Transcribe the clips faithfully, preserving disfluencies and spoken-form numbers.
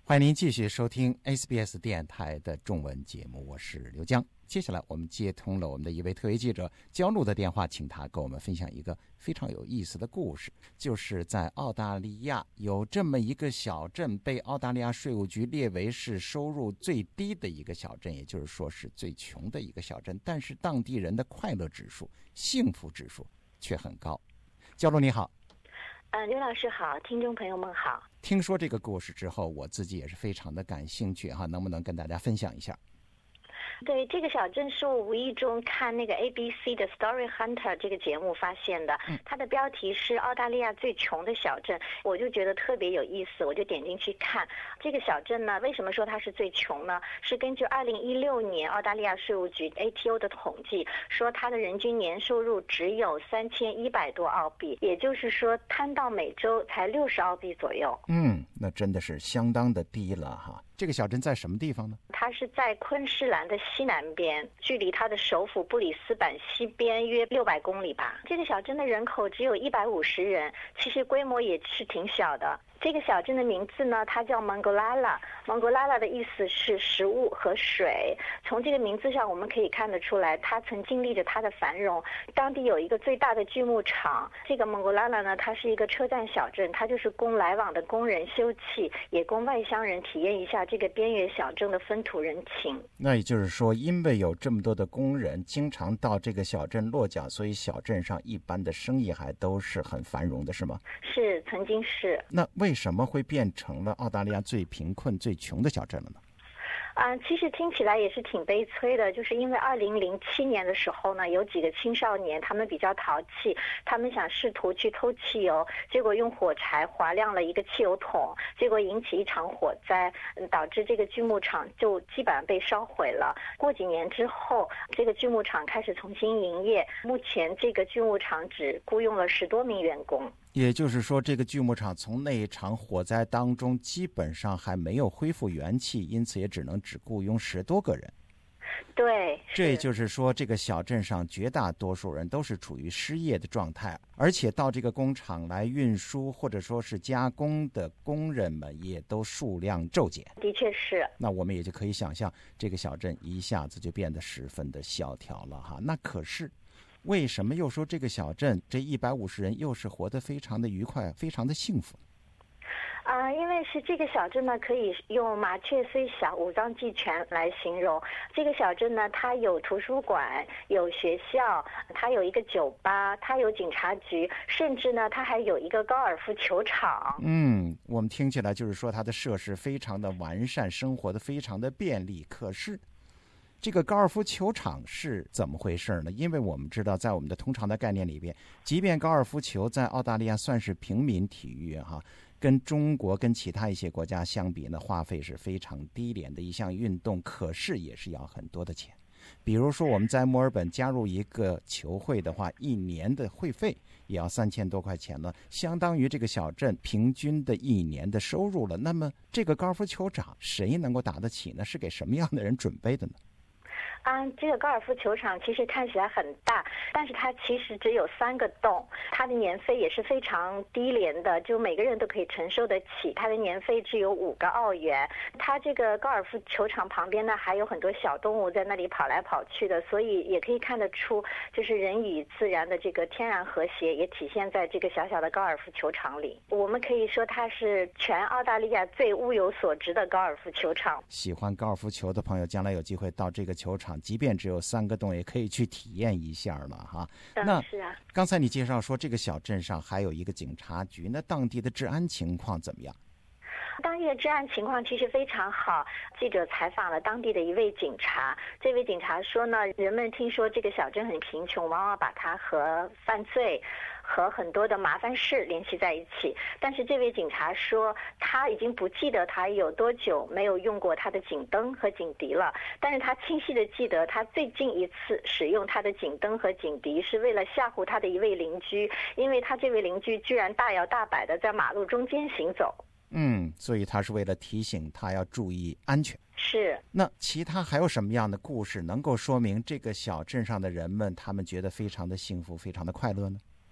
欢迎您继续收听 S B S 电台的中文节目，我是刘江。接下来我们接通了我们的一位特约记者焦露的电话，请他跟我们分享一个非常有意思的故事，就是在澳大利亚有这么一个小镇，被澳大利亚税务局列为是收入最低的一个小镇，也就是说是最穷的一个小镇，但是当地人的快乐指数、幸福指数却很高。焦露你好。 呃，刘老师好，听众朋友们好。 听说这个故事之后，我自己也是非常的感兴趣哈，能不能跟大家分享一下？ 对，这个小镇是我无意中看那个 A B C 的 Story Hunter 这个节目发现的，它的标题是澳大利亚最穷的小镇，我就觉得特别有意思，我就点进去看。这个小镇呢，为什么说它是最穷呢？是根据二零一六年澳大利亚税务局 A T O 的统计，说它的人均年收入只有三千一百多澳币，也就是说摊到每周才六十澳币左右。 嗯，那真的是相当的低了哈。这个小镇在什么地方呢？ 它是在昆士兰的西南边，距离它的首府布里斯本西边约六百公里吧。这个小镇的人口只有一百五十人，其实规模也是挺小的。这个小镇的名字呢，它叫蒙古拉拉。蒙古拉拉的意思是食物和水。从这个名字上我们可以看得出来，它曾经历着它的繁荣。当地有一个最大的锯木厂。这个蒙古拉拉呢，它是一个车站小镇，它就是供来往的工人休憩，也供外乡人体验一下这个边缘小镇的风土人情。 那也就是说，因为有这么多的工人经常到这个小镇落脚，所以小镇上一般的生意还都是很繁荣的，是吗？ 是，曾经是。 那为什么会变成了澳大利亚最贫困最穷的小镇了呢？ 啊、嗯，其实听起来也是挺悲催的，就是因为二零零七年的时候呢，有几个青少年他们比较淘气，他们想试图去偷汽油，结果用火柴划亮了一个汽油桶，结果引起一场火灾，导致这个锯木厂就基本上被烧毁了。过几年之后，这个锯木厂开始重新营业，目前这个锯木厂只雇佣了十多名员工。 也就是说，这个锯木厂从那一场火灾当中基本上还没有恢复元气，因此也只能只雇佣十多个人。 对， 这也就是说，这个小镇上绝大多数人都是处于失业的状态，而且到这个工厂来运输或者说是加工的工人们也都数量骤减。 的确是。 那我们也就可以想象，这个小镇一下子就变得十分的萧条了哈。那可是为什么又说这个小镇这一百五十人又是活得非常的愉快，非常的幸福？ 啊、呃，因为是这个小镇呢，可以用麻雀虽小，五脏俱全来形容。这个小镇呢，它有图书馆，有学校，它有一个酒吧，它有警察局，甚至呢，它还有一个高尔夫球场。 嗯，我们听起来就是说它的设施非常的完善，生活的非常的便利。可是这个高尔夫球场是怎么回事呢？因为我们知道，在我们的通常的概念里边，即便高尔夫球在澳大利亚算是平民体育哈，跟中国跟其他一些国家相比呢，花费是非常低廉的一项运动，可是也是要很多的钱。比如说我们在墨尔本加入一个球会的话，一年的会费也要三千多块钱了，相当于这个小镇平均的一年的收入了。那么这个高尔夫球场谁能够打得起呢？是给什么样的人准备的呢？ 啊，这个高尔夫球场其实看起来很大，但是它其实只有三个洞，它的年费也是非常低廉的，就每个人都可以承受得起。它的年费只有五个澳元。它这个高尔夫球场旁边呢，还有很多小动物在那里跑来跑去的，所以也可以看得出，就是人与自然的这个天然和谐也体现在这个小小的高尔夫球场里。我们可以说它是全澳大利亚最物有所值的高尔夫球场。 喜欢高尔夫球的朋友，将来有机会到这个球场，即便只有三个洞也可以去体验一下了哈。 那是啊。 刚才你介绍说这个小镇上还有一个警察局，那当地的治安情况怎么样？ 当地的治安情况其实非常好。记者采访了当地的一位警察，这位警察说呢，人们听说这个小镇很贫穷，往往把它和犯罪和很多的麻烦事联系在一起。但是这位警察说，他已经不记得他有多久没有用过他的警灯和警笛了，但是他清晰地记得他最近一次使用他的警灯和警笛是为了吓唬他的一位邻居，因为他这位邻居居然大摇大摆地在马路中间行走。 嗯，所以他是为了提醒他要注意安全。 是。 那其他还有什么样的故事能够说明这个小镇上的人们他们觉得非常的幸福，非常的快乐呢？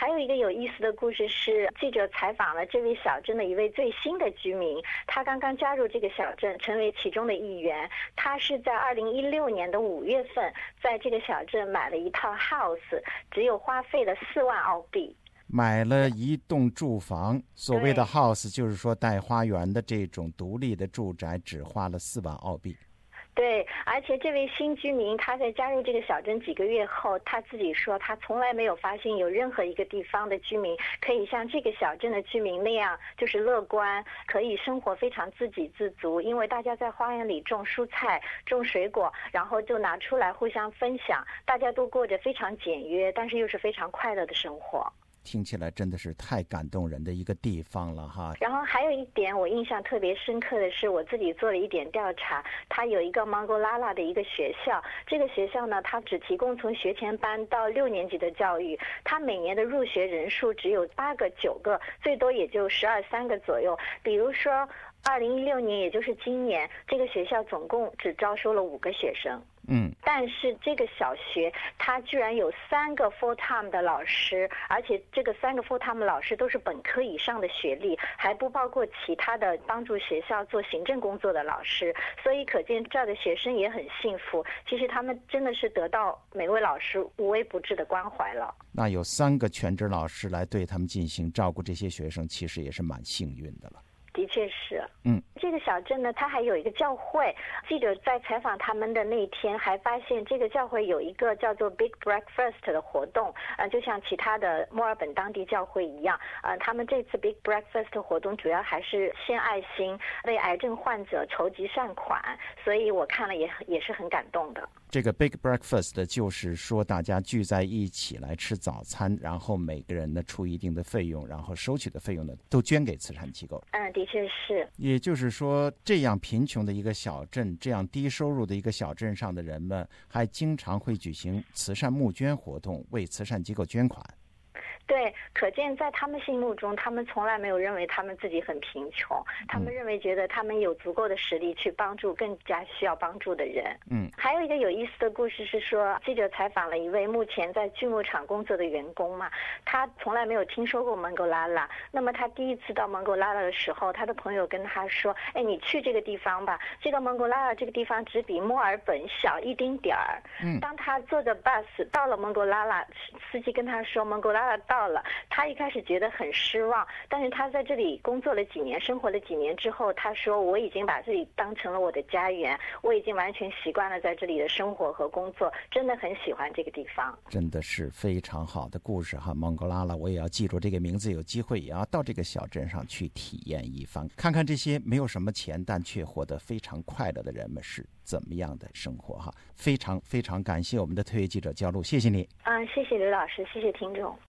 还有一个有意思的故事是，记者采访了这位小镇的一位最新的居民，他刚刚加入这个小镇，成为其中的一员。他是在二零一六年的五月份，在这个小镇买了一套 house， 只有花费了四万澳币。 买了一栋住房，所谓的 house 就是说带花园的这种独立的住宅，只花了四万澳币。 对，而且这位新居民他在加入这个小镇几个月后，他自己说他从来没有发现有任何一个地方的居民可以像这个小镇的居民那样，就是乐观，可以生活非常自给自足，因为大家在花园里种蔬菜、种水果，然后就拿出来互相分享，大家都过着非常简约，但是又是非常快乐的生活。 听起来真的是太感动人的一个地方了哈。 然后还有一点我印象特别深刻的是，我自己做了一点调查，它有一个蒙古拉拉的一个学校，这个学校呢，它只提供从学前班到六年级的教育，它每年的入学人数只有八个、九个，最多也就十二三个左右。比如说二零一六年，也就是今年，这个学校总共只招收了五个学生。 嗯， 但是这个小学它居然有三个 full time 的老师，而且这个三个 full time 老师都是本科以上的学历，还不包括其他的帮助学校做行政工作的老师，所以可见这儿的学生也很幸福。其实他们真的是得到每位老师无微不至的关怀了。 那有三个全职老师来对他们进行照顾，这些学生其实也是蛮幸运的了。 的确是， 嗯， 这个小镇呢，它还有一个教会。记者在采访他们的那天，还发现这个教会有一个叫做 Big Breakfast 的活动，呃，就像其他的墨尔本当地教会一样，呃，他们这次 Big Breakfast 活动主要还是献爱心，为癌症患者筹集善款，所以我看了也也是很感动的。 这个 Big Breakfast 就是说大家聚在一起来吃早餐，然后每个人呢出一定的费用，然后收取的费用呢都捐给慈善机构。 嗯，的确是。 也就是说，这样贫穷的一个小镇，这样低收入的一个小镇上的人们，还经常会举行慈善募捐活动，为慈善机构捐款。 对，可见在他们心目中，他们从来没有认为他们自己很贫穷，他们认为觉得他们有足够的实力去帮助更加需要帮助的人。 嗯， 还有一个有意思的故事是说，记者采访了一位目前在锯木厂工作的员工嘛，他从来没有听说过蒙古拉拉。那么他第一次到蒙古拉拉的时候，他的朋友跟他说：“哎，你去这个地方吧，这个蒙古拉拉这个地方只比墨尔本小一丁点儿。”嗯，当他坐着 bus 到了蒙古拉拉，司机跟他说蒙古拉拉到了，他一开始觉得很失望，但是他在这里工作了几年，生活了几年之后，他说我已经把这里当成了我的家园，我已经完全习惯了在这里的生活和工作，真的很喜欢这个地方。 真的是非常好的故事哈，蒙古拉拉，我也要记住这个名字，有机会也要到这个小镇上去体验一番，看看这些没有什么钱但却活得非常快乐的人们是怎么样的生活哈。非常非常感谢我们的特约记者焦露，谢谢你。 嗯，谢谢刘老师，谢谢听众。